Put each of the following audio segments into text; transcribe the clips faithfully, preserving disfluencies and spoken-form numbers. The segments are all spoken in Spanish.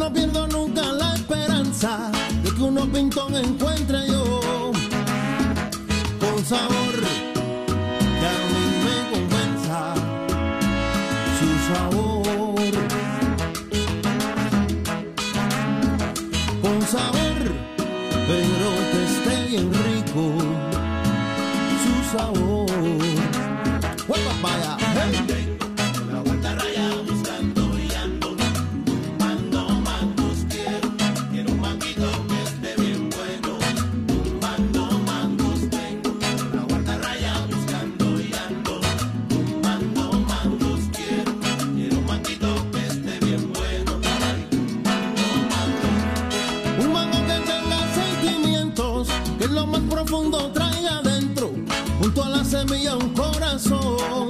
no pierdo nunca la esperanza de que unos pintón encuentre yo con sabor que a mí me convenza su sabor, con sabor, pero que esté bien rico su sabor. ¡Hueva, vaya! ¡Hey! Lo más profundo traiga adentro, junto a la semilla un corazón,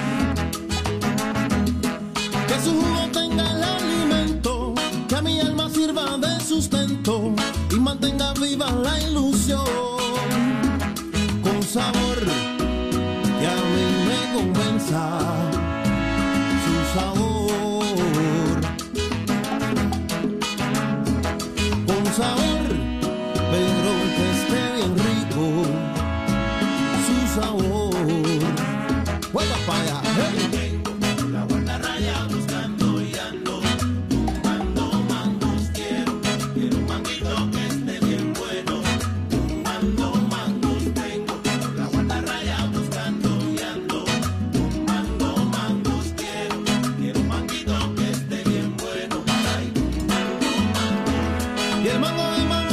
que su jugo tenga el alimento, que a mi alma sirva de sustento y mantenga viva la ilusión, con sabor que a mí me convenza su sabor, con sabor, pero que esté bien rico su sabor. ¡Juega para allá! ¡Hey! Tengo la guardarraya buscando y ando tumbando mangos. Quiero, quiero un manguito que esté bien bueno. Tumbando mangos tengo. La guardarraya buscando y ando tumbando mangos. Quiero, quiero un manguito que esté bien bueno. Ay, tumbando mangos. Y el mango de mango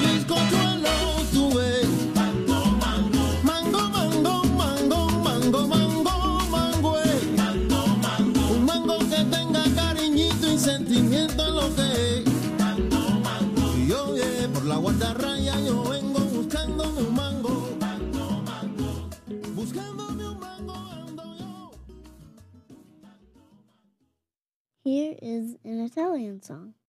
sentimiento es lo que es. Mango, mango. Y yo yeah, por la guardarraya yo vengo buscándome un mango. Mango, mango. Buscándome un mango ando yo. Here is an Italian song.